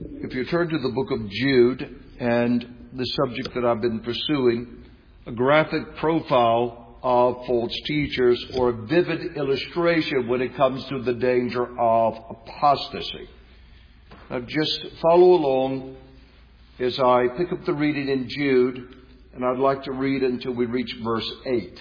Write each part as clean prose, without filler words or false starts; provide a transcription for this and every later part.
If you turn to the book of Jude and the subject that I've been pursuing, a graphic profile of false teachers, or a vivid illustration when it comes to the danger of apostasy. Now just follow along as I pick up the reading in Jude, and I'd like to read until we reach verse 8.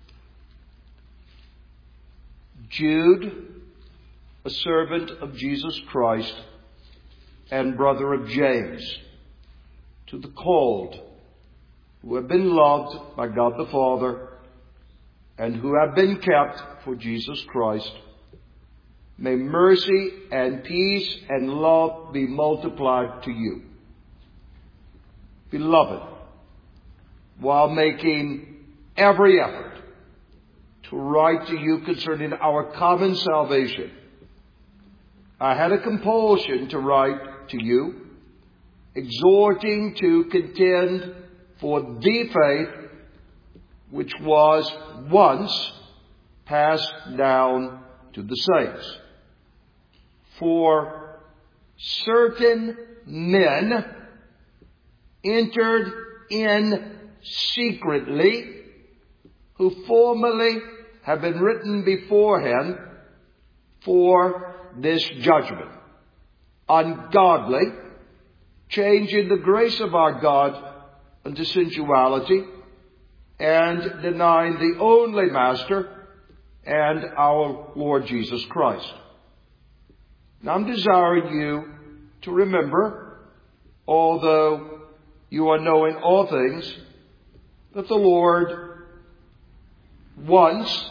Jude, a servant of Jesus Christ and brother of James, to the called who have been loved by God the Father and who have been kept for Jesus Christ, may mercy and peace and love be multiplied to you. Beloved, while making every effort to write to you concerning our common salvation, I had a compulsion to write to you, exhorting to contend for the faith which was once passed down to the saints. For certain men entered in secretly, who formerly have been written beforehand for this judgment, ungodly, changing the grace of our God unto sensuality, and denying the only Master and our Lord Jesus Christ. Now I'm desiring you to remember, although you are knowing all things, that the Lord once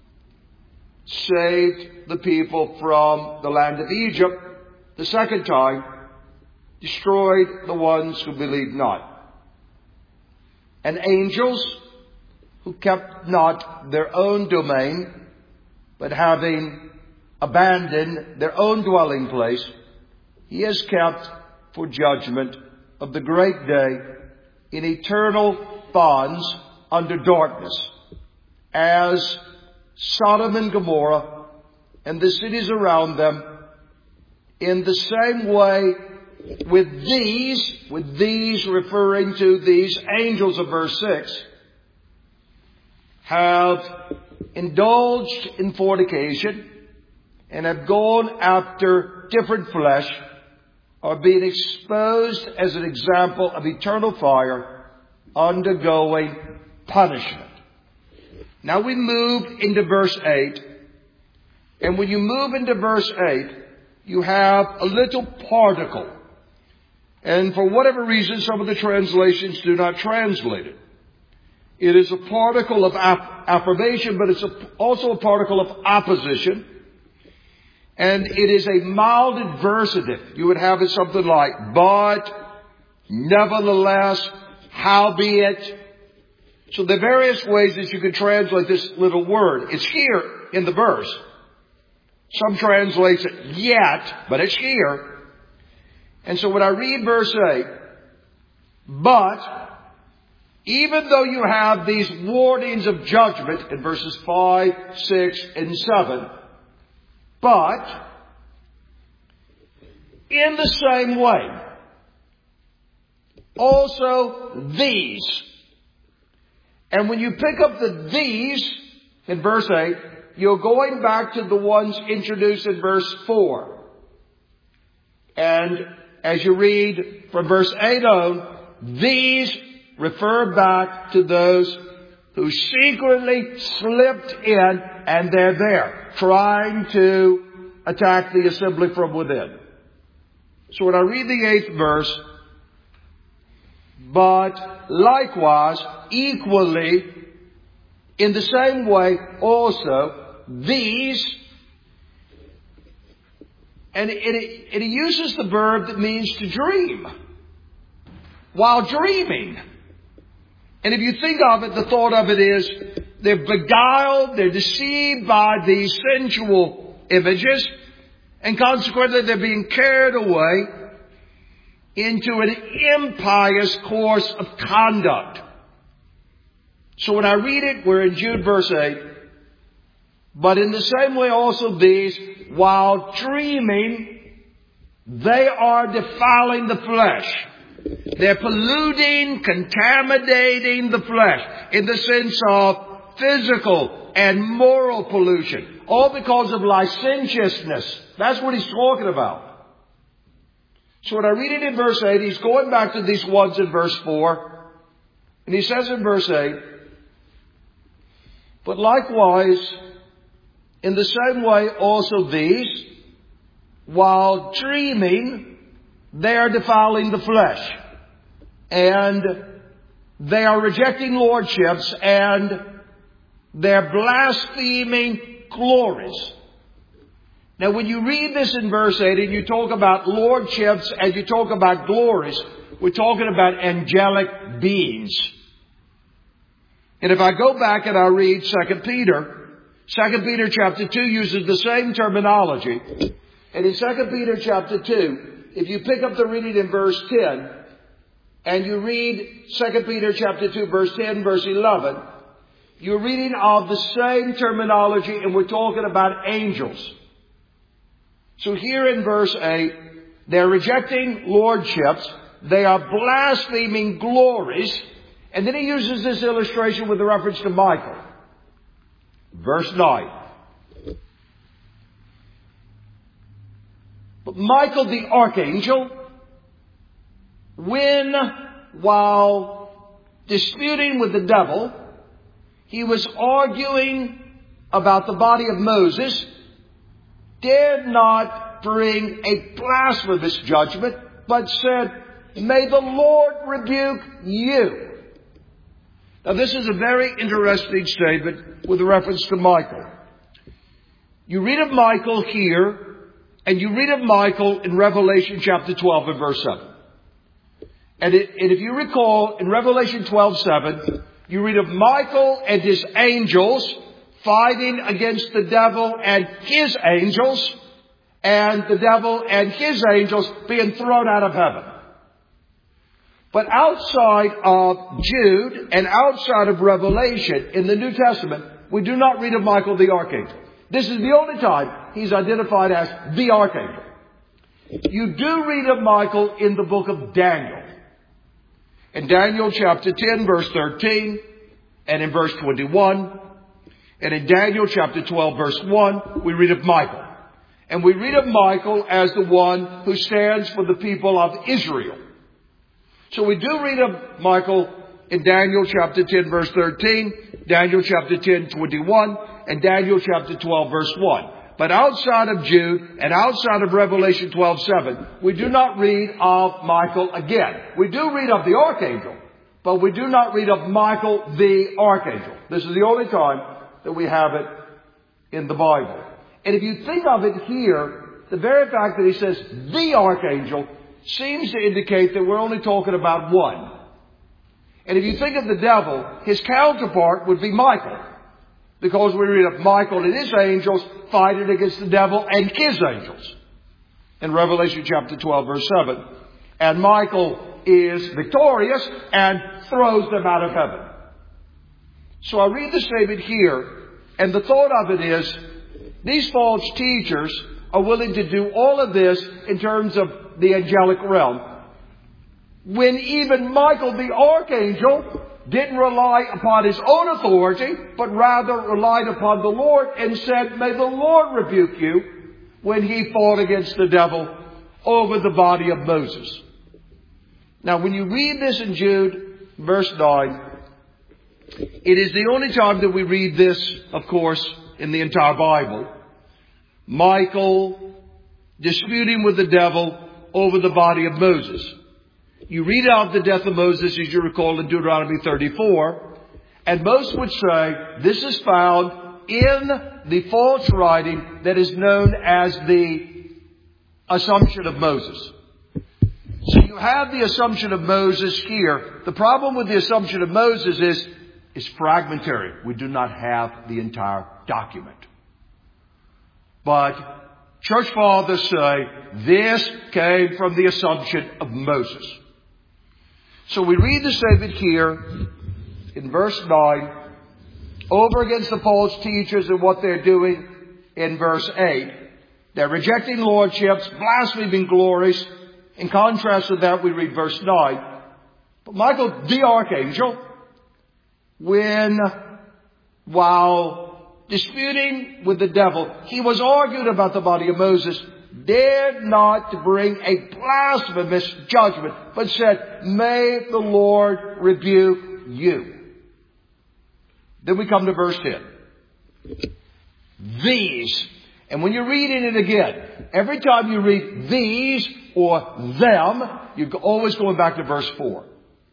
saved the people from the land of Egypt, the second time destroyed the ones who believed not. And angels who kept not their own domain, but having abandoned their own dwelling place, He has kept for judgment of the great day in eternal bonds under darkness, as Sodom and Gomorrah and the cities around them, in the same way with these referring to these angels of verse 6, have indulged in fornication and have gone after different flesh, are being exposed as an example of eternal fire, undergoing punishment. Now we move into verse 8, and when you move into verse 8, you have a little particle. And for whatever reason, some of the translations do not translate it. It is a particle of affirmation, but it's also a particle of opposition. And it is a mild adversative. You would have it something like, but, nevertheless, howbeit. So there are various ways that you could translate this little word. It's here in the verse. Some translates it yet, but it's here. And so when I read verse 8, but even though you have these warnings of judgment in verses 5, 6, and 7, but in the same way, also these. And when you pick up the these in verse 8, you're going back to the ones introduced in verse 4. And as you read from verse 8 on, these refer back to those who secretly slipped in, and they're there, trying to attack the assembly from within. So when I read the 8th verse, but likewise, equally, in the same way also, these, and it uses the verb that means to dream, while dreaming. And if you think of it, the thought of it is, they're beguiled, they're deceived by these sensual images, and consequently they're being carried away into an impious course of conduct. So when I read it, we're in Jude verse 8. But in the same way also these, while dreaming, They are defiling the flesh. They're polluting, contaminating the flesh in the sense of physical and moral pollution. All because of licentiousness. That's what he's talking about. So when I read it in verse 8, he's going back to these ones in verse 4. And he says in verse 8, but likewise, in the same way also these, while dreaming, they are defiling the flesh. And they are rejecting lordships and they're blaspheming glories. Now when you read this in verse 8 and you talk about lordships and you talk about glories, we're talking about angelic beings. And if I go back and I read 2 Peter chapter 2 uses the same terminology. And in 2 Peter chapter 2, if you pick up the reading in verse 10, and you read 2 Peter chapter 2, verse 10, verse 11, you're reading of the same terminology, and we're talking about angels. So here in verse 8, they're rejecting lordships, they are blaspheming glories, and then he uses this illustration with a reference to Michael. Verse 9. But Michael the archangel, while disputing with the devil, he was arguing about the body of Moses, dared not bring a blasphemous judgment, but said, may the Lord rebuke you. Now this is a very interesting statement with reference to Michael. You read of Michael here, and you read of Michael in Revelation chapter 12 and verse 7. And if you recall, in Revelation 12:7, you read of Michael and his angels fighting against the devil and his angels, and the devil and his angels being thrown out of heaven. But outside of Jude and outside of Revelation in the New Testament, we do not read of Michael the archangel. This is the only time he's identified as the archangel. You do read of Michael in the book of Daniel. In Daniel chapter 10 verse 13 and in verse 21. And in Daniel chapter 12 verse 1 we read of Michael. And we read of Michael as the one who stands for the people of Israel. So we do read of Michael in Daniel chapter 10 verse 13, Daniel chapter 10 21, and Daniel chapter 12 verse 1. But outside of Jude and outside of Revelation 12:7, we do not read of Michael again. We do read of the archangel, but we do not read of Michael the archangel. This is the only time that we have it in the Bible. And if you think of it here, the very fact that he says the archangel seems to indicate that we're only talking about one. And if you think of the devil, his counterpart would be Michael. Because we read of Michael and his angels fighting against the devil and his angels. In Revelation chapter 12 verse 7. And Michael is victorious and throws them out of heaven. So I read the statement here, and the thought of it is, these false teachers are willing to do all of this in terms of the angelic realm, when even Michael the archangel didn't rely upon his own authority, but rather relied upon the Lord and said, may the Lord rebuke you, when he fought against the devil over the body of Moses. Now when you read this in Jude, verse 9, it is the only time that we read this, of course, in the entire Bible. Michael disputing with the devil over the body of Moses. You read of the death of Moses, as you recall, in Deuteronomy 34. And most would say this is found in the false writing that is known as the Assumption of Moses. So you have the Assumption of Moses here. The problem with the Assumption of Moses is it's fragmentary. We do not have the entire document. But church fathers say this came from the Assumption of Moses. So we read the statement here in verse 9 over against the false teachers and what they're doing in verse 8. They're rejecting lordships, blaspheming glories. In contrast to that, we read verse 9. But Michael, the archangel, while disputing with the devil, he was arguing about the body of Moses, dared not to bring a blasphemous judgment, but said, may the Lord rebuke you. Then we come to verse 10. These. And when you're reading it again, every time you read these or them, you're always going back to verse 4.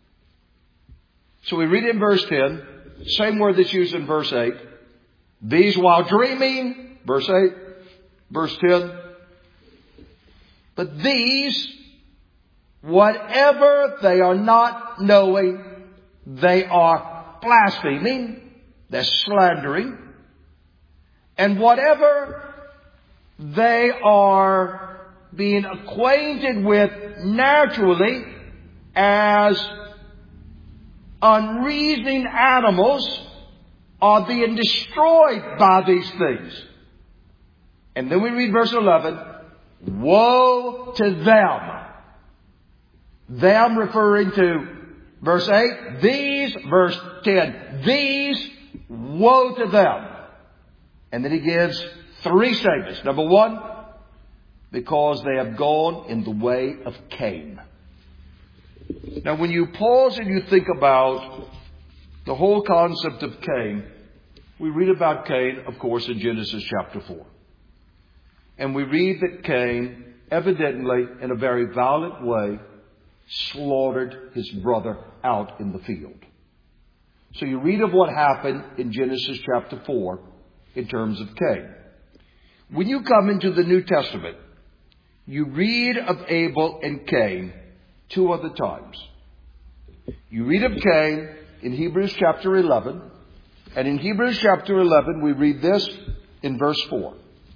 So we read it in verse 10, same word that's used in verse 8. These while dreaming, verse 8, verse 10. But these, whatever they are not knowing, they are blaspheming, they're slandering, and whatever they are being acquainted with naturally as unreasoning animals are being destroyed by these things. And then we read verse 11. Woe to them. Them referring to verse 8. These, verse 10. These, woe to them. And then he gives three statements. Number one, because they have gone in the way of Cain. Now when you pause and you think about the whole concept of Cain, we read about Cain, of course, in Genesis chapter 4. And we read that Cain, evidently, in a very violent way, slaughtered his brother out in the field. So you read of what happened in Genesis chapter 4 in terms of Cain. When you come into the New Testament, you read of Abel and Cain two other times. You read of Cain in Hebrews chapter 11. And in Hebrews chapter 11, we read this in verse 4.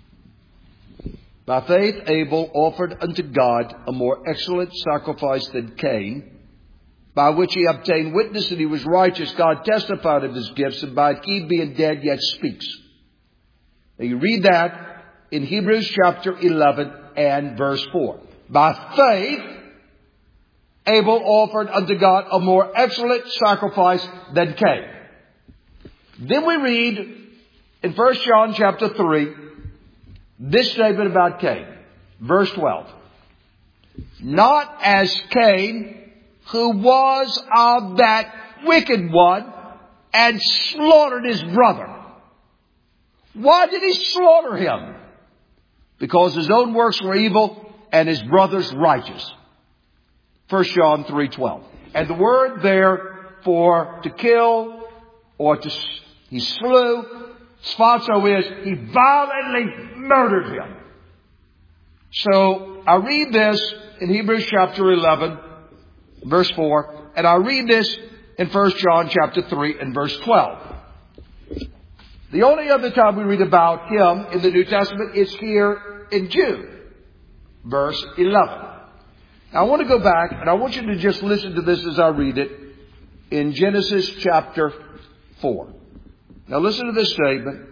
By faith, Abel offered unto God a more excellent sacrifice than Cain, by which he obtained witness that he was righteous. God testified of his gifts, and by it he being dead yet speaks. Now you read that in Hebrews chapter 11 and verse 4. By faith, Abel offered unto God a more excellent sacrifice than Cain. Then we read in 1 John chapter 3, this statement about Cain. Verse 12. Not as Cain, who was of that wicked one, and slaughtered his brother. Why did he slaughter him? Because his own works were evil and his brother's righteous. 1 John 3:12. And the word there for to kill or he slew, sphazo is he violently murdered him. So I read this in Hebrews chapter 11, verse 4, and I read this in 1 John chapter 3 and verse 12. The only other time we read about him in the New Testament is here in Jude, verse 11. Now I want to go back and I want you to just listen to this as I read it in Genesis chapter 4. Now listen to this statement.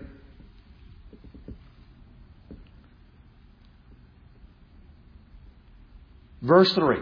Verse 3.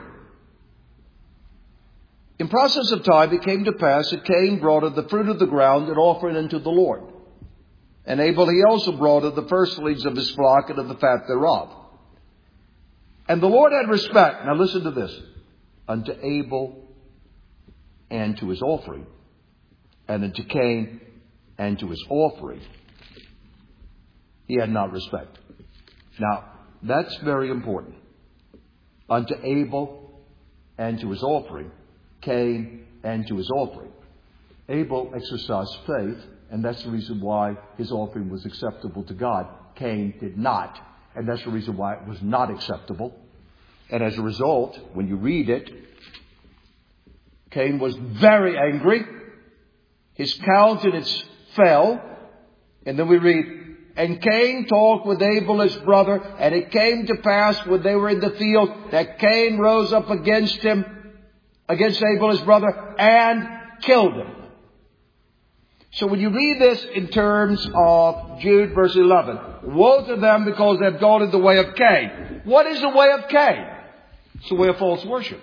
In process of time it came to pass that Cain brought of the fruit of the ground an offering unto the Lord. And Abel he also brought of the firstlings of his flock and of the fat thereof. And the Lord had respect, now listen to this, unto Abel and to his offering, and unto Cain and to his offering. He had not respect. Now, that's very important. Unto Abel and to his offering, Cain and to his offering. Abel exercised faith, and that's the reason why his offering was acceptable to God. Cain did not, and that's the reason why it was not acceptable. And as a result, when you read it, Cain was very angry. His countenance fell. And then we read, and Cain talked with Abel his brother, and it came to pass when they were in the field that Cain rose up against him, against Abel his brother, and killed him. So when you read this in terms of Jude verse 11, woe to them because they've gone in the way of Cain. What is the way of Cain? It's the way of false worship.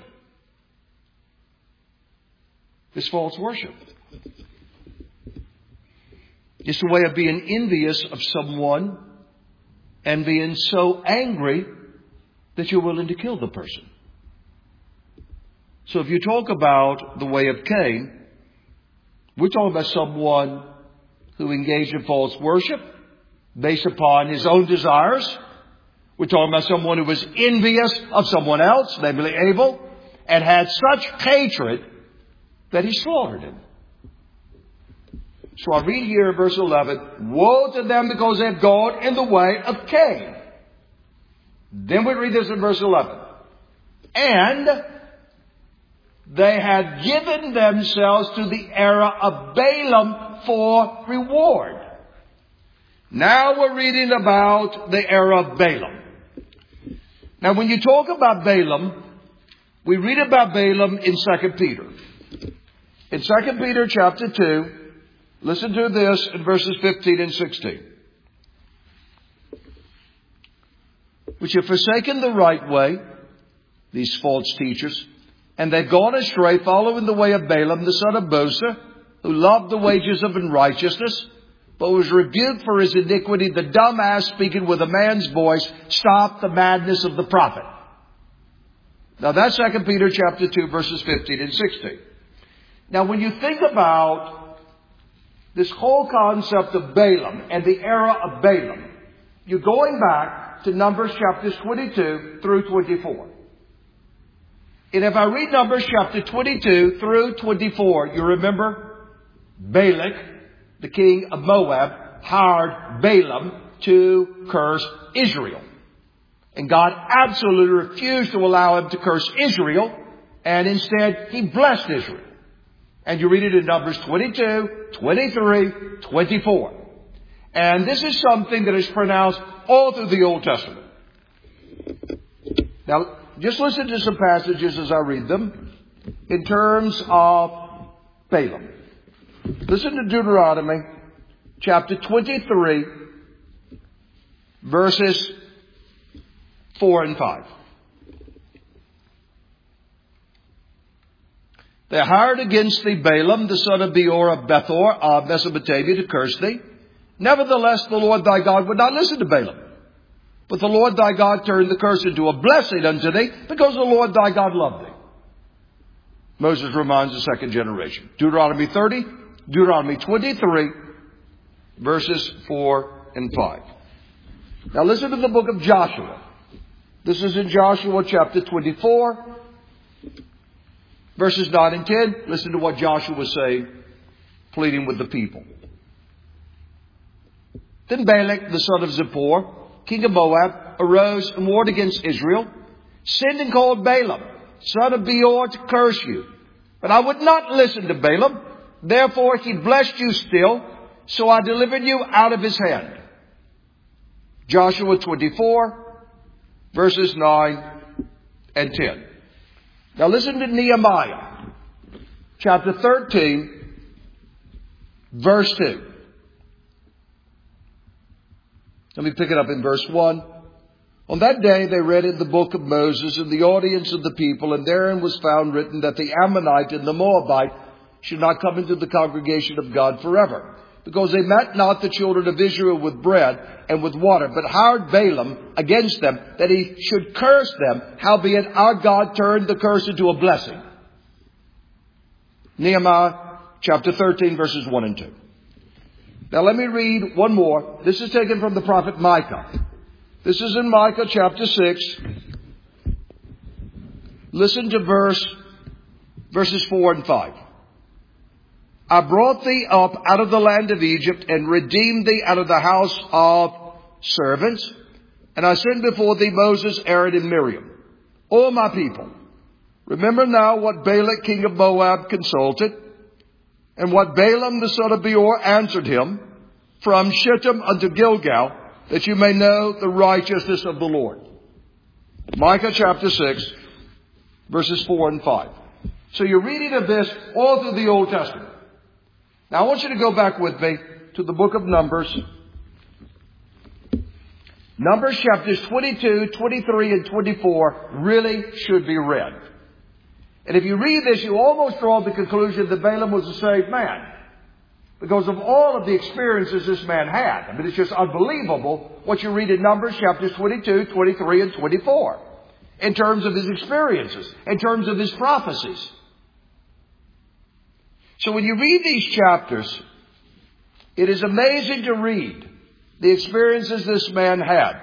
It's false worship. It's the way of being envious of someone and being so angry that you're willing to kill the person. So if you talk about the way of Cain, we're talking about someone who engaged in false worship based upon his own desires. We're talking about someone who was envious of someone else, namely Abel, and had such hatred that he slaughtered him. So I read here in verse 11, woe to them because they have gone in the way of Cain. Then we read this in verse 11. And they had given themselves to the error of Balaam for reward. Now we're reading about the error of Balaam. Now when you talk about Balaam, we read about Balaam in 2 Peter. In 2 Peter chapter 2, listen to this in verses 15 and 16. Which have forsaken the right way, these false teachers, and they've gone astray, following the way of Balaam, the son of Bosor, who loved the wages of unrighteousness, but was rebuked for his iniquity. The dumb ass, speaking with a man's voice, stopped the madness of the prophet. Now that's 2 Peter chapter 2, verses 15 and 16. Now when you think about this whole concept of Balaam and the era of Balaam, you're going back to Numbers chapters 22 through 24. And if I read Numbers chapter 22 through 24, you remember Balak, the king of Moab, hired Balaam to curse Israel. And God absolutely refused to allow him to curse Israel, and instead he blessed Israel. And you read it in Numbers 22, 23, 24. And this is something that is pronounced all through the Old Testament. Now, just listen to some passages as I read them in terms of Balaam. Listen to Deuteronomy chapter 23, verses 4 and 5. They hired against thee Balaam, the son of Beor of Bethor of Mesopotamia, to curse thee. Nevertheless, the Lord thy God would not listen to Balaam. But the Lord thy God turned the curse into a blessing unto thee, because the Lord thy God loved thee. Moses reminds the second generation. Deuteronomy 30, Deuteronomy 23, verses 4 and 5. Now listen to the book of Joshua. This is in Joshua chapter 24, verses 9 and 10. Listen to what Joshua was saying, pleading with the people. Then Balak, the son of Zippor, king of Moab, arose and warred against Israel, sent and called Balaam, son of Beor, to curse you. But I would not listen to Balaam. Therefore he blessed you still, so I delivered you out of his hand. Joshua 24, verses 9 and 10. Now listen to Nehemiah, chapter 13, verse 2. Let me pick it up in verse 1. On that day they read in the book of Moses in the audience of the people, and therein was found written that the Ammonite and the Moabite should not come into the congregation of God forever, because they met not the children of Israel with bread and with water, but hired Balaam against them, that he should curse them, howbeit our God turned the curse into a blessing. Nehemiah chapter 13, verses 1 and 2. Now let me read one more. This is taken from the prophet Micah. This is in Micah chapter 6. Listen to verses 4 and 5. I brought thee up out of the land of Egypt and redeemed thee out of the house of servants. And I sent before thee Moses, Aaron, and Miriam. O my people, remember now what Balak, king of Moab, consulted, and what Balaam, the son of Beor, answered him from Shittim unto Gilgal, that you may know the righteousness of the Lord. Micah chapter 6, verses 4 and 5. So you're reading of this all through the Old Testament. Now I want you to go back with me to the book of Numbers. Numbers chapters 22, 23, and 24 really should be read. And if you read this, you almost draw the conclusion that Balaam was a saved man, because of all of the experiences this man had. I mean, it's just unbelievable what you read in Numbers chapters 22, 23, and 24. In terms of his experiences, in terms of his prophecies. So when you read these chapters, it is amazing to read the experiences this man had.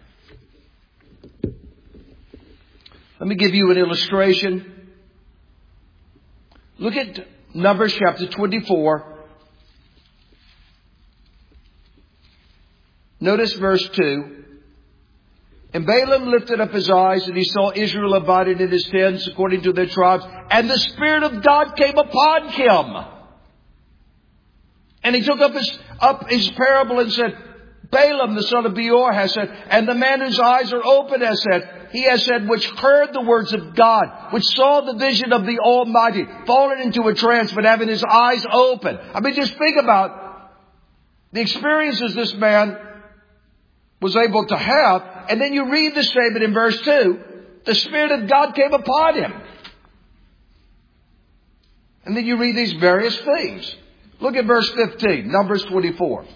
Let me give you an illustration. Look at Numbers chapter 24. Notice verse 2. And Balaam lifted up his eyes, and he saw Israel abiding in his tents according to their tribes. And the Spirit of God came upon him. And he took up his parable and said, Balaam, the son of Beor, has said, and the man whose eyes are open has said, he has said, which heard the words of God, which saw the vision of the Almighty, fallen into a trance, but having his eyes open. I mean, just think about the experiences this man was able to have. And then you read the statement in verse 2, the Spirit of God came upon him. And then you read these various things. Look at verse 15, Numbers 24.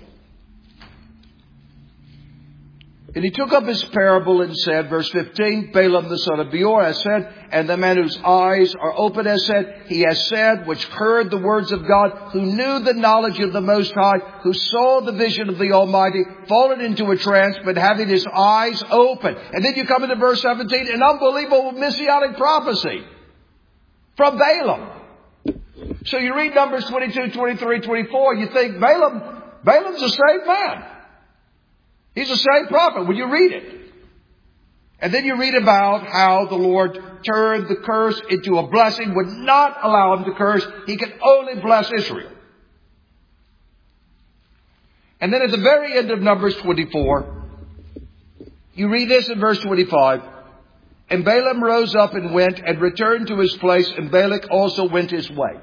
And he took up his parable and said, verse 15, Balaam the son of Beor has said, and the man whose eyes are open has said, he has said, which heard the words of God, who knew the knowledge of the Most High, who saw the vision of the Almighty, fallen into a trance, but having his eyes open. And then you come into verse 17, an unbelievable messianic prophecy from Balaam. So you read Numbers 22, 23, 24, you think Balaam's a saved man. He's a saved prophet when you read it. And then you read about how the Lord turned the curse into a blessing, would not allow him to curse. He could only bless Israel. And then at the very end of Numbers 24, you read this in verse 25. And Balaam rose up and went and returned to his place, and Balak also went his way.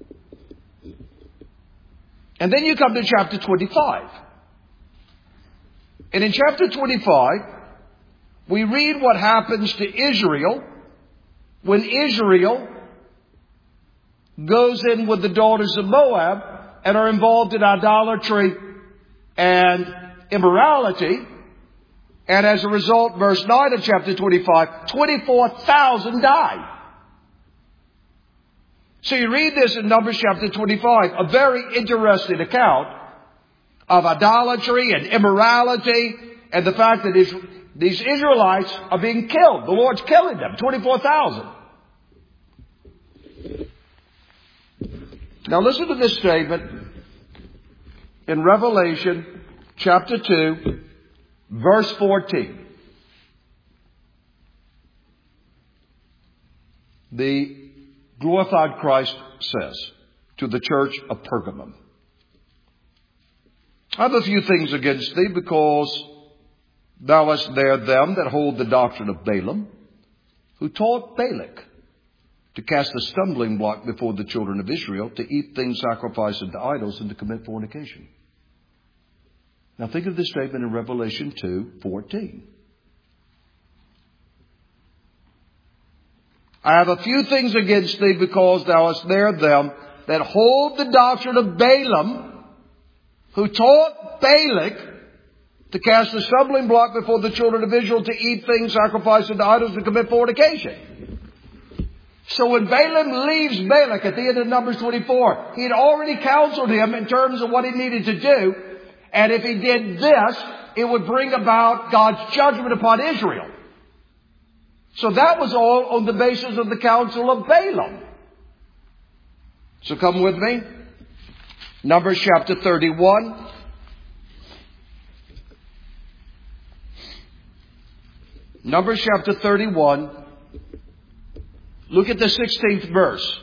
And then you come to chapter 25. And in chapter 25, we read what happens to Israel when Israel goes in with the daughters of Moab and are involved in idolatry and immorality. And as a result, verse 9 of chapter 25, 24,000 died. So you read this in Numbers chapter 25, a very interesting account of idolatry and immorality and the fact that these Israelites are being killed. The Lord's killing them, 24,000. Now listen to this statement in Revelation chapter 2, verse 14. The glorified Christ says to the church of Pergamum, I have a few things against thee, because thou hast there them that hold the doctrine of Balaam, who taught Balak to cast a stumbling block before the children of Israel, to eat things sacrificed unto idols, and to commit fornication. Now think of this statement in Revelation 2:14. I have a few things against thee, because thou hast there them that hold the doctrine of Balaam, who taught Balak to cast a stumbling block before the children of Israel, to eat things sacrificed unto idols, and commit fornication. So when Balaam leaves Balak at the end of Numbers 24, he had already counseled him in terms of what he needed to do. And if he did this, it would bring about God's judgment upon Israel. So that was all on the basis of the counsel of Balaam. So come with me. Numbers chapter 31. Numbers chapter 31. Look at the 16th verse.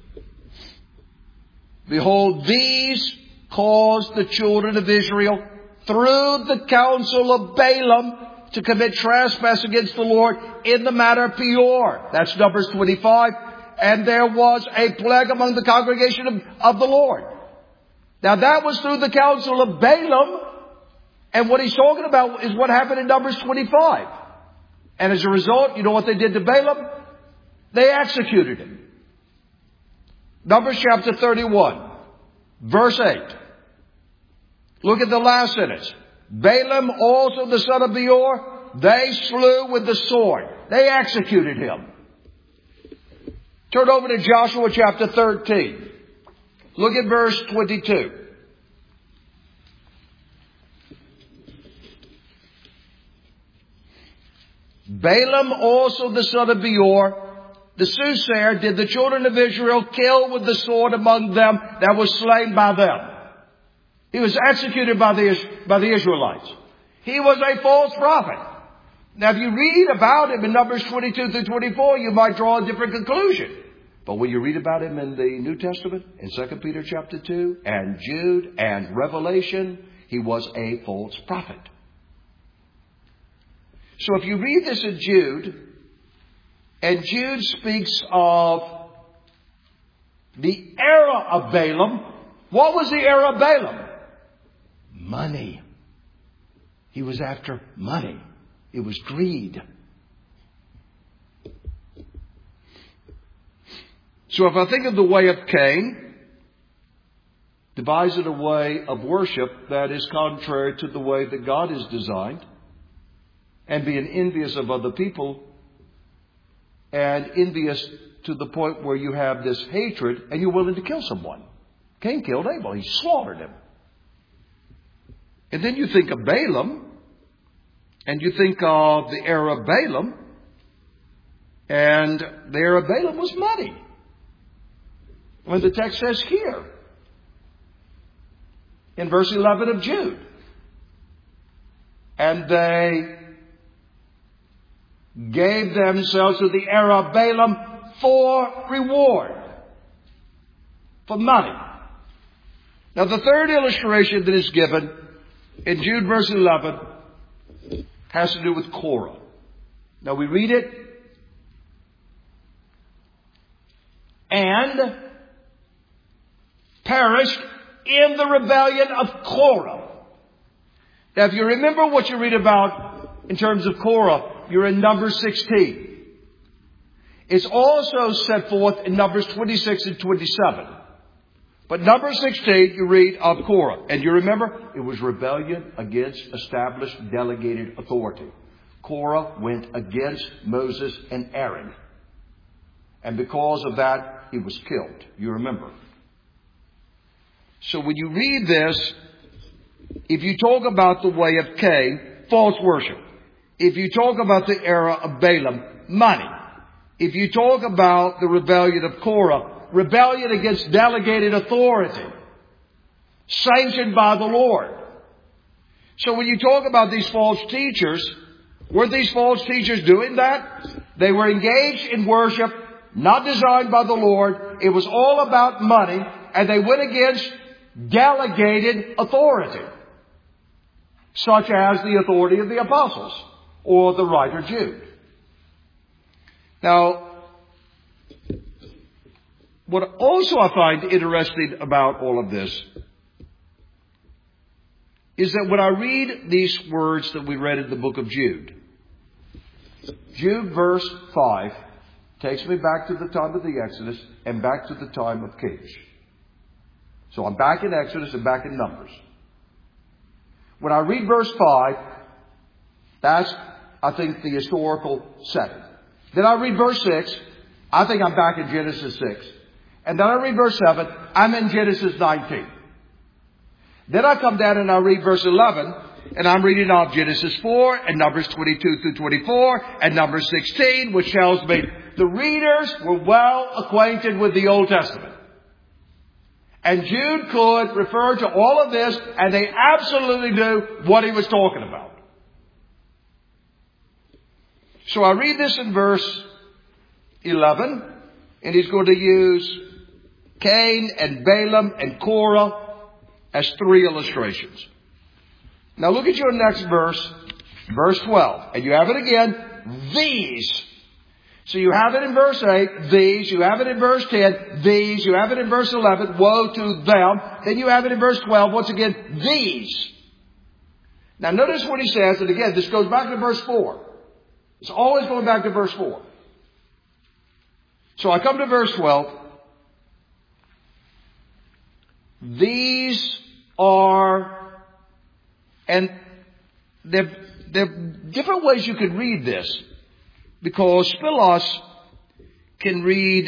Behold, these caused the children of Israel through the counsel of Balaam to commit trespass against the Lord in the matter of Peor. That's Numbers 25. And there was a plague among the congregation of the Lord. Now that was through the counsel of Balaam. And what he's talking about is what happened in Numbers 25. And as a result, you know what they did to Balaam? They executed him. Numbers chapter 31, verse 8. Look at the last sentence. Balaam also the son of Beor, they slew with the sword. They executed him. Turn over to Joshua chapter 13. Look at verse 22. Balaam also the son of Beor, the soothsayer, did the children of Israel kill with the sword among them that was slain by them. He was executed by the Israelites. He was a false prophet. Now if you read about him in Numbers 22 through 24, you might draw a different conclusion. But when you read about him in the New Testament, in 2 Peter chapter 2, and Jude, and Revelation, he was a false prophet. So if you read this in Jude, and Jude speaks of the era of Balaam, what was the era of Balaam? Money. He was after money. It was greed. So if I think of the way of Cain, devising a way of worship that is contrary to the way that God has designed, and being envious of other people, and envious to the point where you have this hatred and you're willing to kill someone. Cain killed Abel. He slaughtered him. And then you think of Balaam, and you think of the era of Balaam, and the era of Balaam was money. When the text says here, in verse 11 of Jude, and they gave themselves to the era of Balaam for reward, for money. Now the third illustration that is given in Jude verse 11 has to do with Korah. Now we read it, and perished in the rebellion of Korah. Now if you remember what you read about in terms of Korah, you're in Numbers 16. It's also set forth in Numbers 26 and 27. But Numbers 16, you read of Korah. And you remember, it was rebellion against established delegated authority. Korah went against Moses and Aaron. And because of that, he was killed. You remember. So when you read this, if you talk about the way of Cain, false worship. If you talk about the era of Balaam, money. If you talk about the rebellion of Korah, rebellion against delegated authority, sanctioned by the Lord. So when you talk about these false teachers, were these false teachers doing that? They were engaged in worship, not designed by the Lord. It was all about money, and they went against delegated authority, such as the authority of the apostles or the writer Jude. Now, what also I find interesting about all of this is that when I read these words that we read in the book of Jude, Jude verse 5 takes me back to the time of the Exodus and back to the time of Kings. So I'm back in Exodus and back in Numbers. When I read verse 5, that's, I think, the historical setting. Then I read verse 6. I think I'm back in Genesis 6. And then I read verse 7. I'm in Genesis 19. Then I come down and I read verse 11. And I'm reading off Genesis 4 and Numbers 22 through 24 and Numbers 16, which tells me the readers were well acquainted with the Old Testament. And Jude could refer to all of this, and they absolutely knew what he was talking about. So I read this in verse 11, and he's going to use Cain and Balaam and Korah as three illustrations. Now look at your next verse, verse 12, and you have it again, these. So you have it in verse 8, these. You have it in verse 10, these. You have it in verse 11, woe to them. Then you have it in verse 12, once again, these. Now notice what he says, and again, this goes back to verse 4. It's always going back to verse 4. So I come to verse 12. These are, and there are different ways you can read this. Because Spilos can read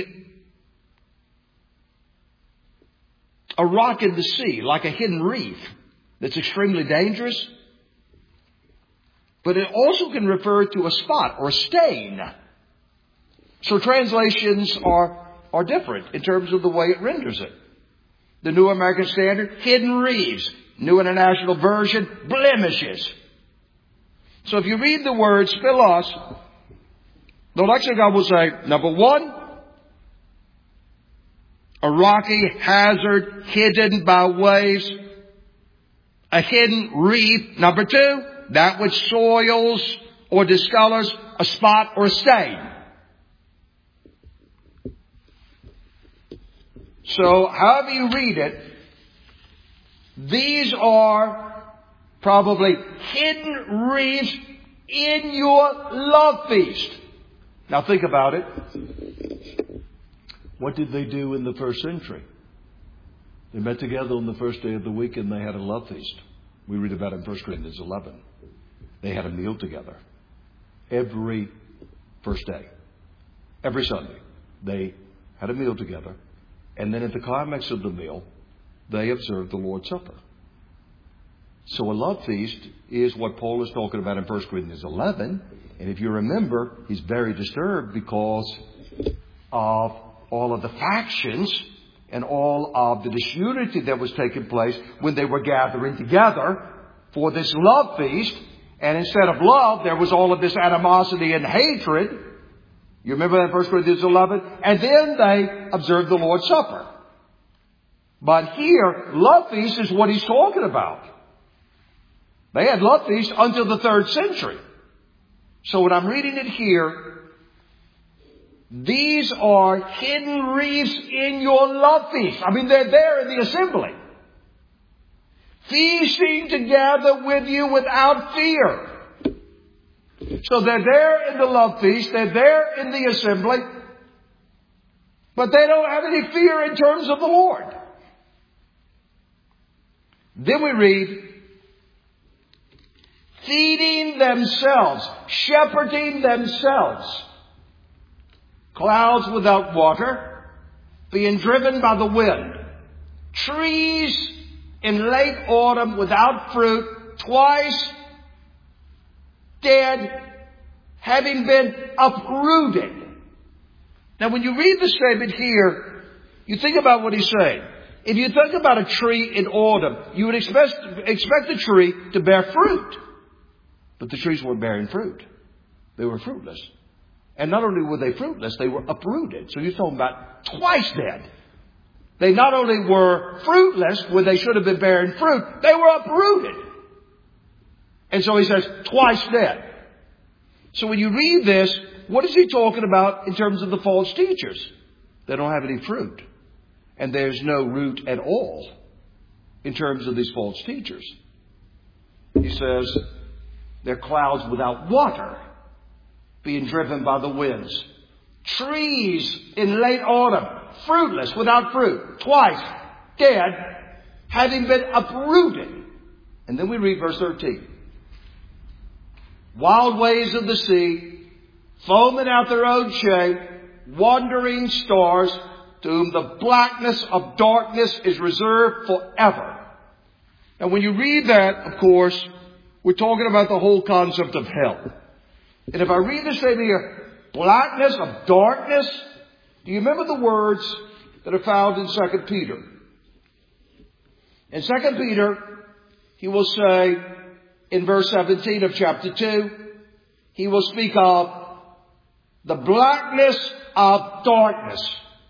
a rock in the sea, like a hidden reef that's extremely dangerous. But it also can refer to a spot or a stain. So translations are different in terms of the way it renders it. The New American Standard, hidden reefs. New International Version, blemishes. So if you read the word Spilos, the lexicon will say, number one, a rocky hazard hidden by waves, a hidden reef. Number two, that which soils or discolors a spot or a stain. So however you read it, these are probably hidden reefs in your love feast. Now think about it. What did they do in the first century? They met together on the first day of the week and they had a love feast. We read about it in 1 Corinthians 11. They had a meal together. Every first day. Every Sunday. They had a meal together. And then at the climax of the meal, they observed the Lord's Supper. So a love feast is what Paul is talking about in 1 Corinthians 11. And if you remember, he's very disturbed because of all of the factions and all of the disunity that was taking place when they were gathering together for this love feast. And instead of love, there was all of this animosity and hatred. You remember that in 1 Corinthians 11? And then they observed the Lord's Supper. But here, love feast is what he's talking about. They had love feast until the 3rd century. So when I'm reading it here, these are hidden reefs in your love feast. I mean, they're there in the assembly. Feasting together with you without fear. So they're there in the love feast. They're there in the assembly. But they don't have any fear in terms of the Lord. Then we read, feeding themselves, shepherding themselves. Clouds without water, being driven by the wind. Trees in late autumn without fruit, twice dead, having been uprooted. Now when you read the statement here, you think about what he's saying. If you think about a tree in autumn, you would expect the tree to bear fruit. But the trees weren't bearing fruit. They were fruitless. And not only were they fruitless, they were uprooted. So you're talking about twice dead. They not only were fruitless when they should have been bearing fruit, they were uprooted. And so he says, twice dead. So when you read this, what is he talking about in terms of the false teachers? They don't have any fruit. And there's no root at all in terms of these false teachers. He says, they're clouds without water, being driven by the winds. Trees in late autumn, fruitless, without fruit, twice dead, having been uprooted. And then we read verse 13. Wild waves of the sea, foaming out their own shame, wandering stars, to whom the blackness of darkness is reserved forever. And when you read that, of course, we're talking about the whole concept of hell. And if I read this statement here, blackness of darkness, do you remember the words that are found in 2 Peter? In 2 Peter, he will say in verse 17 of chapter 2, he will speak of the blackness of darkness.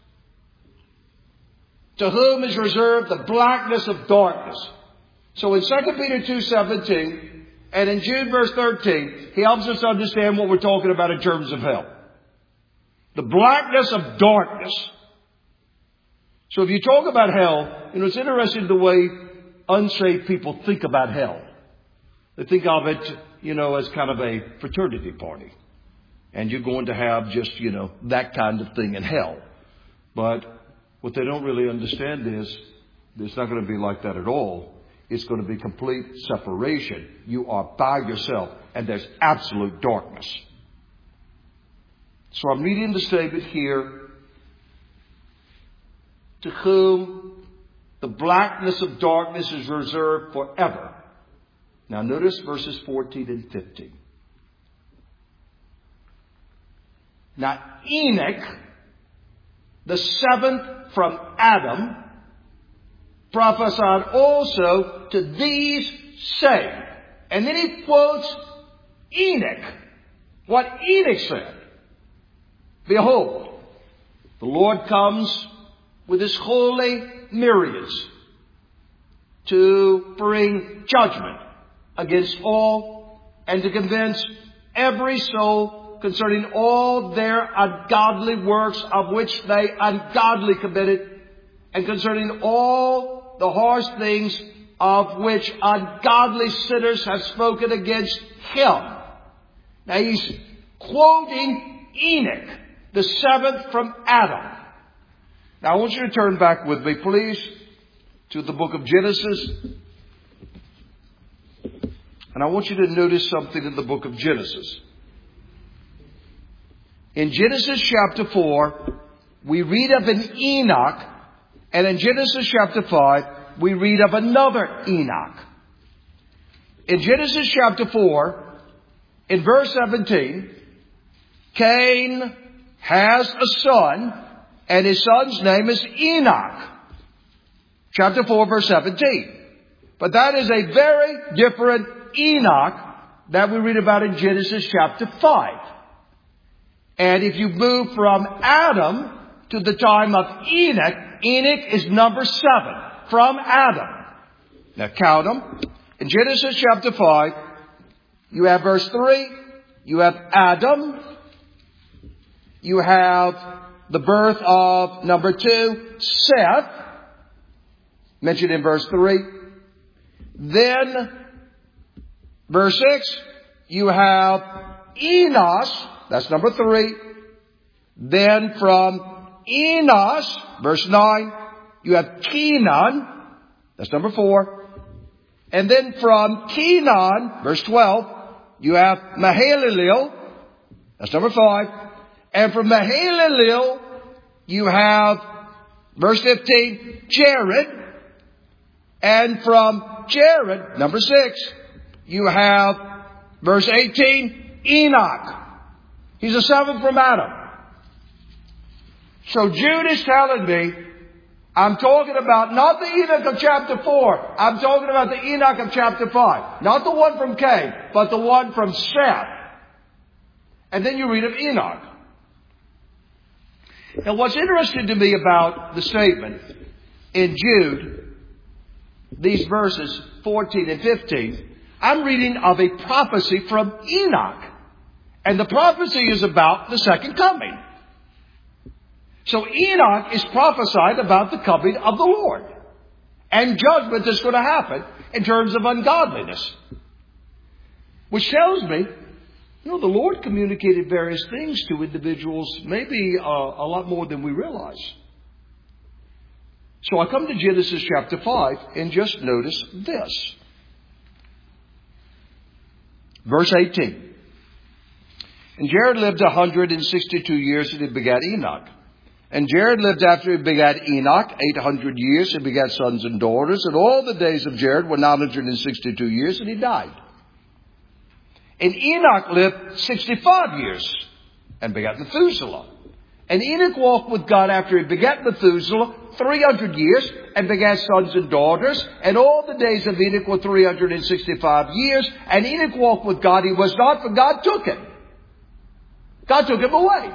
To whom is reserved the blackness of darkness. So in 2 Peter 2:17 and in Jude verse 13, he helps us understand what we're talking about in terms of hell. The blackness of darkness. So if you talk about hell, it's interesting the way unsaved people think about hell. They think of it, as kind of a fraternity party. And you're going to have just, that kind of thing in hell. But what they don't really understand is it's not going to be like that at all. It's going to be complete separation. You are by yourself, and there's absolute darkness. So I'm reading the statement here. To whom the blackness of darkness is reserved forever. Now notice verses 14 and 15. Now Enoch, the seventh from Adam, prophesied also to these same. And then he quotes Enoch. What Enoch said. Behold, the Lord comes with his holy myriads to bring judgment against all and to convince every soul concerning all their ungodly works of which they ungodly committed, and concerning all the harsh things of which ungodly sinners have spoken against him. Now he's quoting Enoch, the seventh from Adam. Now I want you to turn back with me, please, to the book of Genesis. And I want you to notice something in the book of Genesis. In Genesis chapter 4, we read of an Enoch. And in Genesis chapter 5, we read of another Enoch. In Genesis chapter 4, in verse 17, Cain has a son, and his son's name is Enoch. Chapter 4, verse 17. But that is a very different Enoch that we read about in Genesis chapter 5. And if you move from Adam to the time of Enoch, Enoch is number 7 from Adam. Now count them. In Genesis chapter 5, you have verse 3, you have Adam, you have the birth of number 2, Seth, mentioned in verse 3. Then, verse 6, you have Enos, that's number 3. Then from Enos, verse 9, you have Kenan, that's number 4. And then from Kenan, verse 12, you have Mahalalel, that's number 5. And from Mahalalel, you have, verse 15, Jared. And from Jared, number 6, you have, verse 18, Enoch. He's the 7th from Adam. So Jude is telling me, I'm talking about not the Enoch of chapter 4. I'm talking about the Enoch of chapter 5. Not the one from Cain, but the one from Seth. And then you read of Enoch. Now what's interesting to me about the statement in Jude, these verses 14 and 15, I'm reading of a prophecy from Enoch. And the prophecy is about the second coming. So Enoch is prophesied about the coming of the Lord and judgment that's going to happen in terms of ungodliness. Which tells me, the Lord communicated various things to individuals, maybe a lot more than we realize. So I come to Genesis chapter 5 and just notice this. Verse 18. And Jared lived 162 years and he begat Enoch. And Jared lived after he begat Enoch 800 years and begat sons and daughters. And all the days of Jared were 962 years and he died. And Enoch lived 65 years and begat Methuselah. And Enoch walked with God after he begat Methuselah 300 years and begat sons and daughters. And all the days of Enoch were 365 years. And Enoch walked with God. He was not, for God took him. God took him away.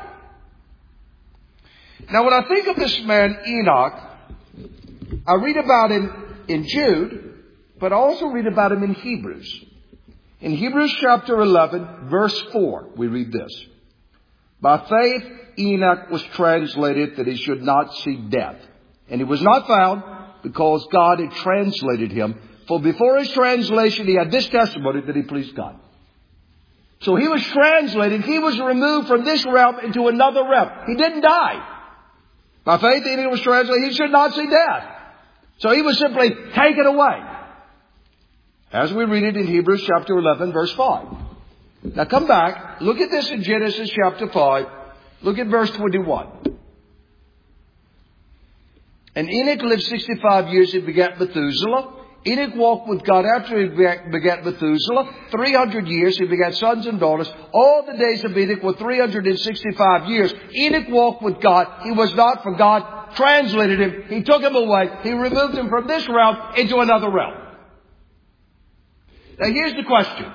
Now when I think of this man Enoch, I read about him in Jude, but I also read about him in Hebrews. In Hebrews chapter 11, verse 4, we read this. By faith, Enoch was translated that he should not see death. And he was not found because God had translated him. For before his translation, he had this testimony that he pleased God. So he was translated. He was removed from this realm into another realm. He didn't die. By faith, Enoch was translated. He should not see death. So he was simply taken away. As we read it in Hebrews chapter 11, verse 5. Now come back. Look at this in Genesis chapter 5. Look at verse 21. And Enoch lived 65 years and begat Methuselah. Enoch walked with God after he begat Methuselah 300 years. He begat sons and daughters. All the days of Enoch were 365 years. Enoch walked with God. He was not, for God translated him. He took him away. He removed him from this realm into another realm. Now here's the question.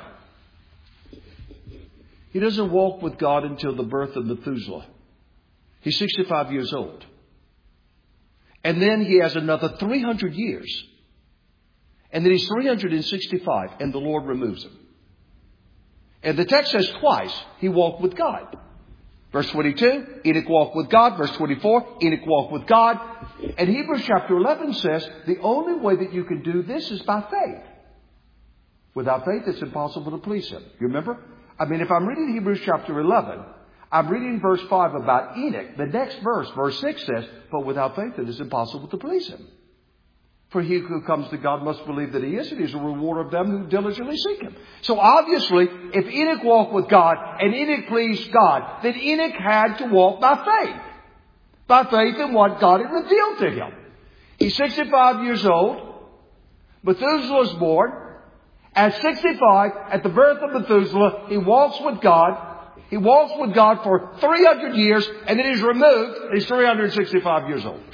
He doesn't walk with God until the birth of Methuselah. He's 65 years old. And then he has another 300 years. And then he's 365 and the Lord removes him. And the text says twice he walked with God. Verse 22, Enoch walked with God. Verse 24, Enoch walked with God. And Hebrews chapter 11 says the only way that you can do this is by faith. Without faith, it's impossible to please him. You remember? I mean, if I'm reading Hebrews chapter 11, I'm reading verse 5 about Enoch. The next verse, verse 6 says, but without faith it is impossible to please him. For he who comes to God must believe that he is, and he is a rewarder of them who diligently seek him. So obviously, if Enoch walked with God and Enoch pleased God, then Enoch had to walk by faith. By faith in what God had revealed to him. He's 65 years old. Methuselah is born. At 65, at the birth of Methuselah, he walks with God. He walks with God for 300 years, and then he's removed, and he's 365 years old.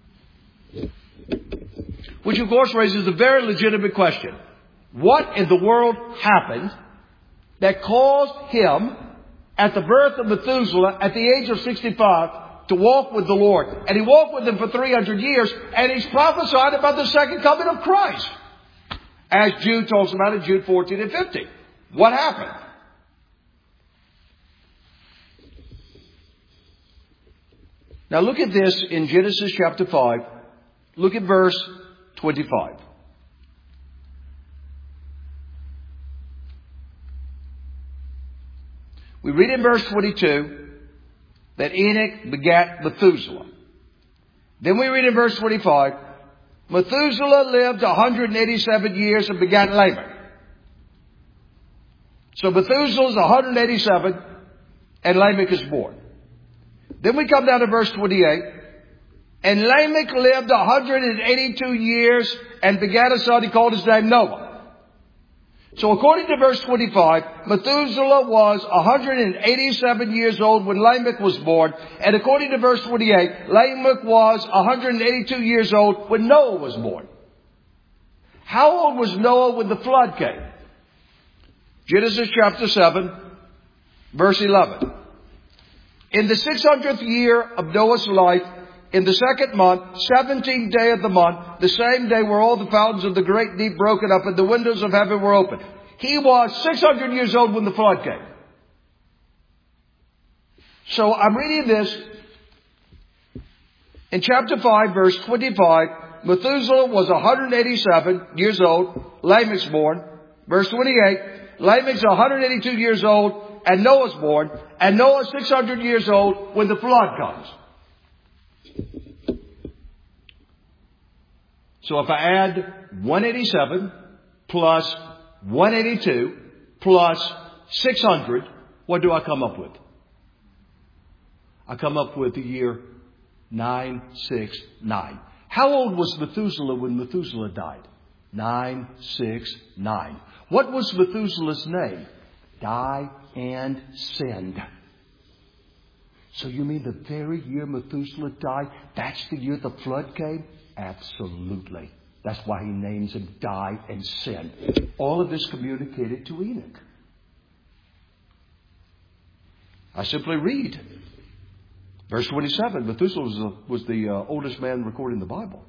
Which, of course, raises a very legitimate question. What in the world happened that caused him, at the birth of Methuselah, at the age of 65, to walk with the Lord? And he walked with him for 300 years, and he's prophesied about the second coming of Christ. As Jude talks about in Jude 14 and 15. What happened? Now look at this in Genesis chapter 5. Look at verse 25. We read in verse 22 that Enoch begat Methuselah. Then we read in verse 25, Methuselah lived 187 years and begat Lamech. So Methuselah is 187 and Lamech is born. Then we come down to verse 28. And Lamech lived 182 years and begat a son. He called his name Noah. So according to verse 25, Methuselah was 187 years old when Lamech was born. And according to verse 28, Lamech was 182 years old when Noah was born. How old was Noah when the flood came? Genesis chapter 7, verse 11. In the 600th year of Noah's life, in the second month, 17th day of the month, the same day were all the fountains of the great deep broken up and the windows of heaven were opened. He was 600 years old when the flood came. So I'm reading this in chapter 5, verse 25. Methuselah was 187 years old. Lamech's born. Verse 28. Lamech's 182 years old and Noah's born. And Noah's 600 years old when the flood comes. So if I add 187 plus 182 plus 600, what do I come up with? I come up with the year 969. How old was Methuselah when Methuselah died? 969. What was Methuselah's name? Die and sinned. So you mean the very year Methuselah died, that's the year the flood came? Absolutely. That's why he names him Die and Sin. All of this communicated to Enoch. I simply read. Verse 27, Methuselah was the oldest man recorded in the Bible.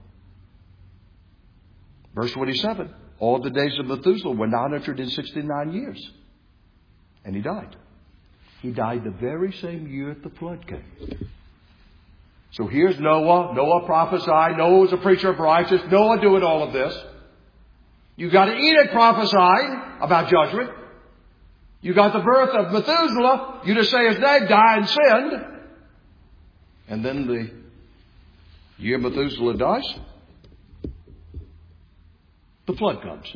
Verse 27, all the days of Methuselah were 969 years. And he died. He died the very same year the flood came. So here's Noah. Noah prophesied. Noah was a preacher of righteousness. Noah doing all of this. You got Enoch prophesying about judgment. You got the birth of Methuselah. You just say his name, died and sinned. And then the year Methuselah dies, the flood comes.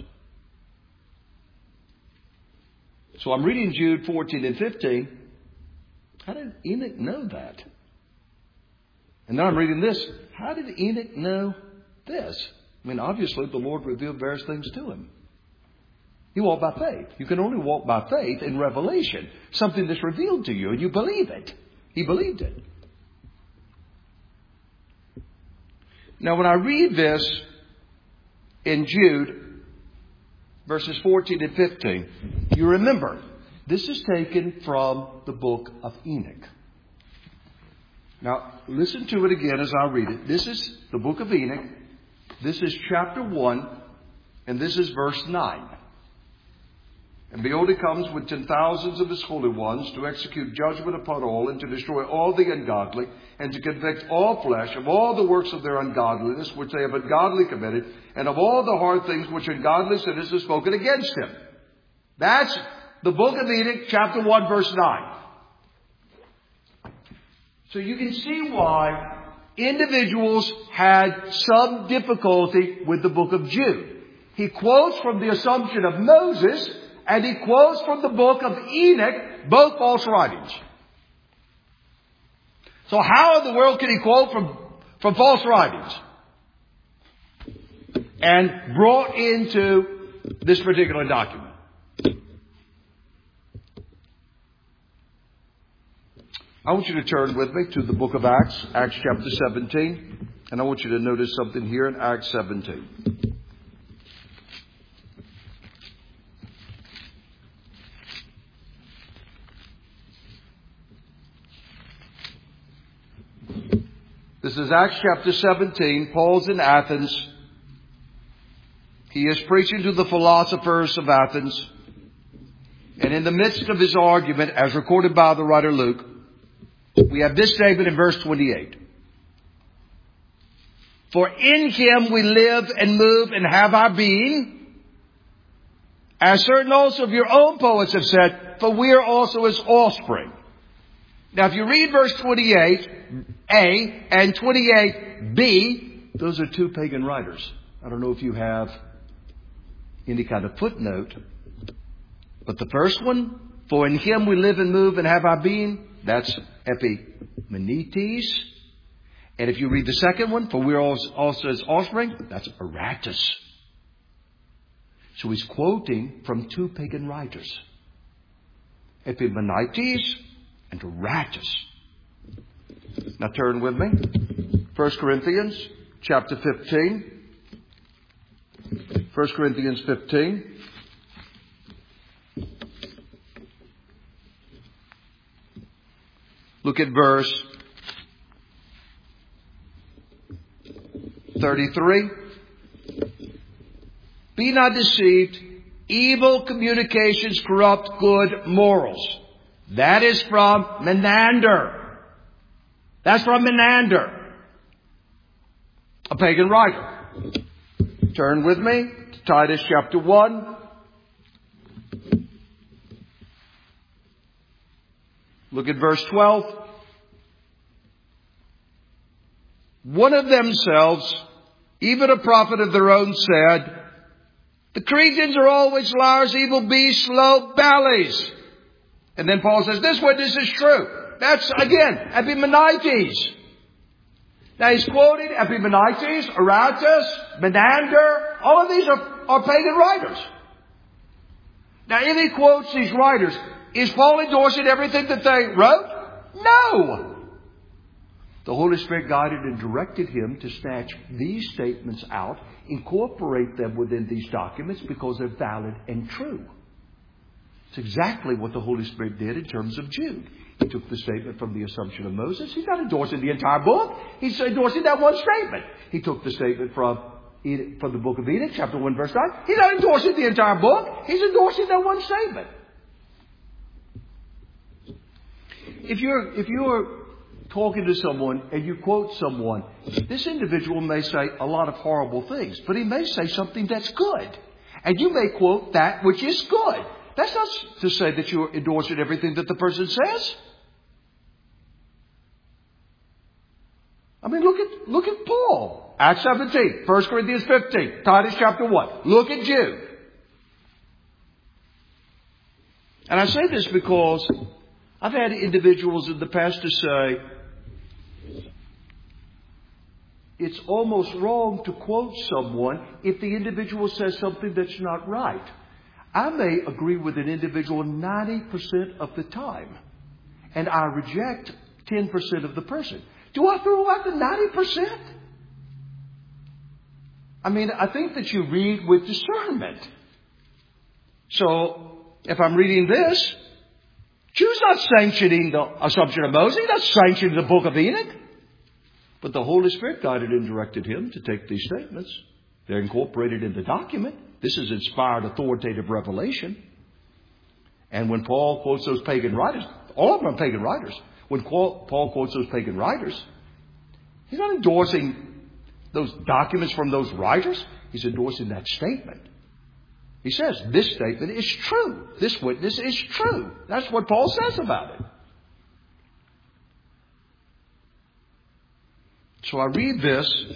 So I'm reading Jude 14 and 15. How did Enoch know that? And then I'm reading this. How did Enoch know this? I mean, obviously the Lord revealed various things to him. He walked by faith. You can only walk by faith in revelation. Something that's revealed to you and you believe it. He believed it. Now when I read this in Jude, verses 14 and 15, you remember, this is taken from the book of Enoch. Now, listen to it again as I read it. This is the book of Enoch. This is chapter 1, and this is verse 9. And behold, he comes with 10,000s of his holy ones to execute judgment upon all and to destroy all the ungodly and to convict all flesh of all the works of their ungodliness which they have ungodly committed and of all the hard things which ungodly sinners have spoken against him. That's the book of Enoch, chapter 1, verse 9. So you can see why individuals had some difficulty with the book of Jude. He quotes from the Assumption of Moses, and he quotes from the book of Enoch, both false writings. So how in the world can he quote from false writings? And brought into this particular document. I want you to turn with me to the book of Acts, Acts chapter 17. And I want you to notice something here in Acts 17. This is Acts chapter 17. Paul's in Athens. He is preaching to the philosophers of Athens. And in the midst of his argument, as recorded by the writer Luke, we have this statement in verse 28. For in him we live and move and have our being, as certain also of your own poets have said, for we are also his offspring. Now if you read verse 28a and 28b, those are two pagan writers. I don't know if you have any kind of footnote, but the first one, for in him we live and move and have our being, that's Epimenides. And if you read the second one, for we are also his offspring, that's Aratus. So he's quoting from two pagan writers, Epimenides and Aratus. Now turn with me. 1 Corinthians chapter 15. 1 Corinthians 15. Look at verse 33. Be not deceived. Evil communications corrupt good morals. That is from Menander. That's from Menander, a pagan writer. Turn with me to Titus chapter 1. Look at verse 12. One of themselves, even a prophet of their own, said, the Cretans are always liars, evil beasts, slow bellies. And then Paul says, this witness is true. That's, again, Epimenides. Now he's quoting Epimenides, Aratus, Menander. All of these are pagan writers. Now if he quotes these writers, is Paul endorsing everything that they wrote? No. The Holy Spirit guided and directed him to snatch these statements out, incorporate them within these documents because they're valid and true. It's exactly what the Holy Spirit did in terms of Jude. He took the statement from the Assumption of Moses. He's not endorsing the entire book. He's endorsing that one statement. He took the statement from the book of Enoch, chapter 1, verse 9. He's not endorsing the entire book. He's endorsing that one statement. if you're talking to someone and you quote someone, this individual may say a lot of horrible things, but he may say something that's good. And you may quote that which is good. That's not to say that you're endorsing everything that the person says. I mean, look at Paul. Acts 17, 1 Corinthians 15, Titus chapter 1. Look at Jude. And I say this because I've had individuals in the past to say, it's almost wrong to quote someone if the individual says something that's not right. I may agree with an individual 90% of the time, and I reject 10% of the person. Do I throw out the 90%? I mean, I think that you read with discernment. So, if I'm reading this, Jude's not sanctioning the Assumption of Moses. He's not sanctioning the Book of Enoch. But the Holy Spirit guided and directed him to take these statements. They're incorporated in the document. This is inspired, authoritative revelation. And when Paul quotes those pagan writers, all of them are pagan writers. When Paul quotes those pagan writers, he's not endorsing those documents from those writers. He's endorsing that statement. He says, this statement is true. This witness is true. That's what Paul says about it. So I read this,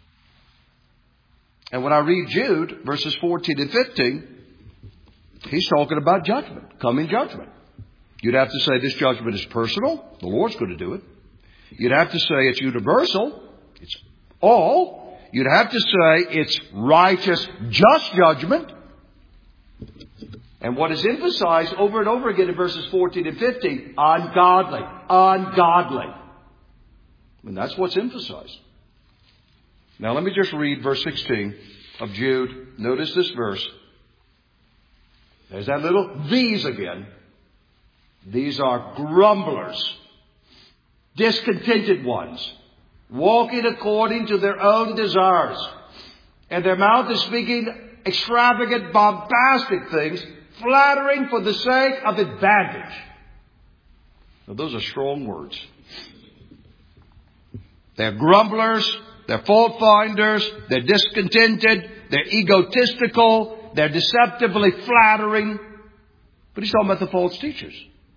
and when I read Jude, verses 14 and 15, he's talking about judgment, coming judgment. You'd have to say this judgment is personal. The Lord's going to do it. You'd have to say it's universal. It's all. You'd have to say it's righteous, just judgment. And what is emphasized over and over again in verses 14 and 15, ungodly, ungodly. And that's what's emphasized. Now let me just read verse 16 of Jude. Notice this verse. There's that little these again. These are grumblers, discontented ones, walking according to their own desires. And their mouth is speaking extravagant, bombastic things, flattering for the sake of advantage. Now those are strong words. They're grumblers, they're fault finders, they're discontented, they're egotistical, they're deceptively flattering. But he's talking about the false teachers.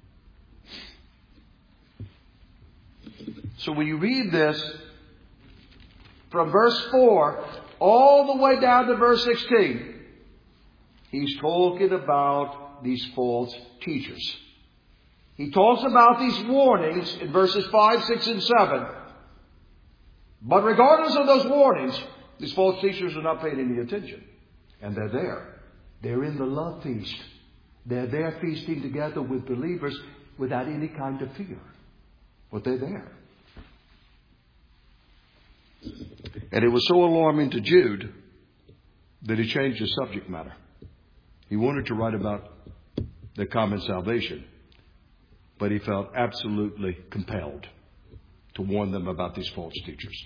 So when you read this, from verse 4 all the way down to verse 16, he's talking about these false teachers. He talks about these warnings in verses 5, 6, and 7. But regardless of those warnings, these false teachers are not paying any attention. And they're there. They're in the love feast. They're there feasting together with believers without any kind of fear. But they're there. And it was so alarming to Jude that he changed his subject matter. He wanted to write about the common salvation, but he felt absolutely compelled to warn them about these false teachers.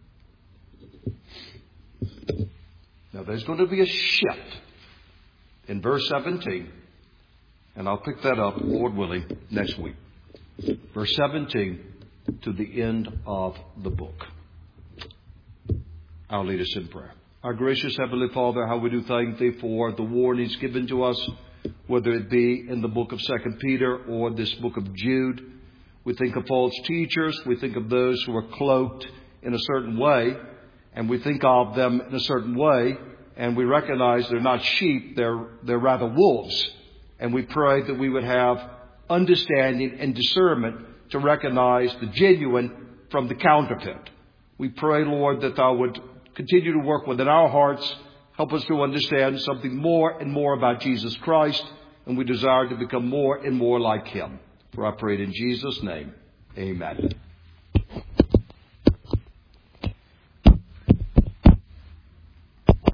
Now there's going to be a shift in verse 17, and I'll pick that up, Lord willing, next week. Verse 17 to the end of the book. I'll lead us in prayer. Our gracious Heavenly Father, how we do thank Thee for the warnings given to us, whether it be in the book of 2 Peter or this book of Jude. We think of false teachers. We think of those who are cloaked in a certain way, and we think of them in a certain way, and we recognize they're not sheep, they're rather wolves. And we pray that we would have understanding and discernment to recognize the genuine from the counterfeit. We pray, Lord, that Thou would continue to work within our hearts. Help us to understand something more and more about Jesus Christ, and we desire to become more and more like Him. For I pray it in Jesus' name. Amen.